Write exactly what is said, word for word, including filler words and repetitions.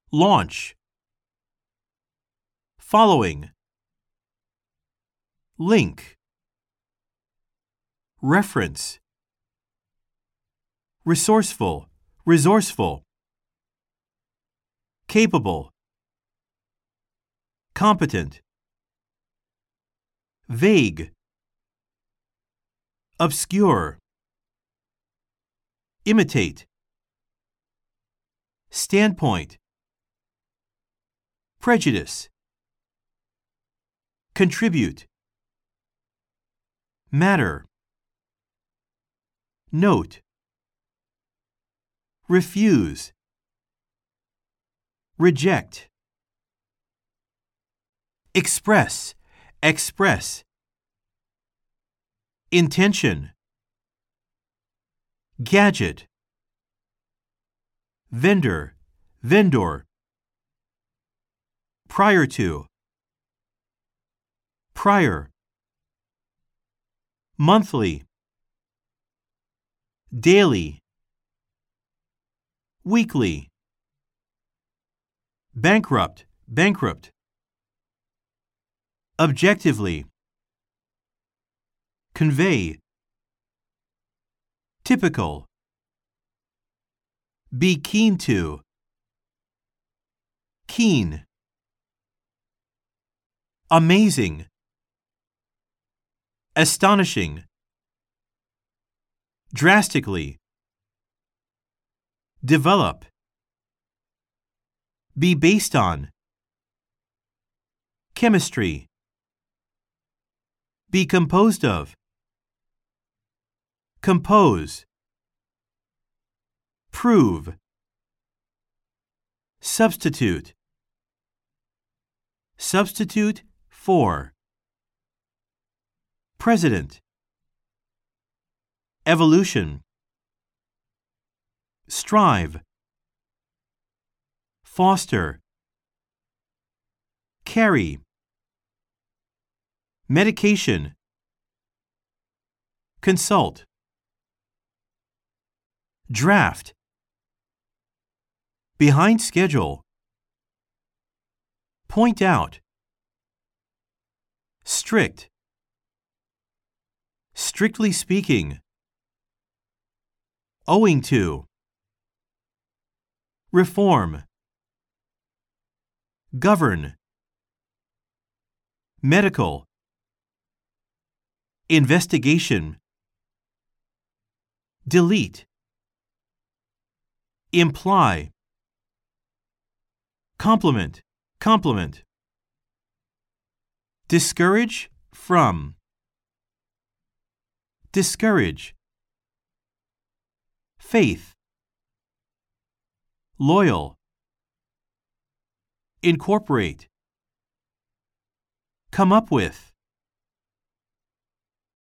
launch, following, link, reference, resourceful, resourceful, capable, competent, vague, obscure, imitate, standpoint, prejudice, contribute, matter, note, refuse, reject, express, express, intention, gadget, vendor, vendor, prior to, prior, monthly, daily, weekly, bankrupt, bankrupt, objectively, convey, typical, be keen to, keen, amazing, astonishing, drastically, develop, be based on, chemistry, be composed of, compose, prove, substitute, substitute for, president, evolution, strive, foster, carry, medication, consult, draft, behind schedule, point out, strict, strictly speaking, owing to, reform, govern, medical, investigation, delete, imply, compliment, compliment, discourage from, discourage, faith, loyal, incorporate, come up with,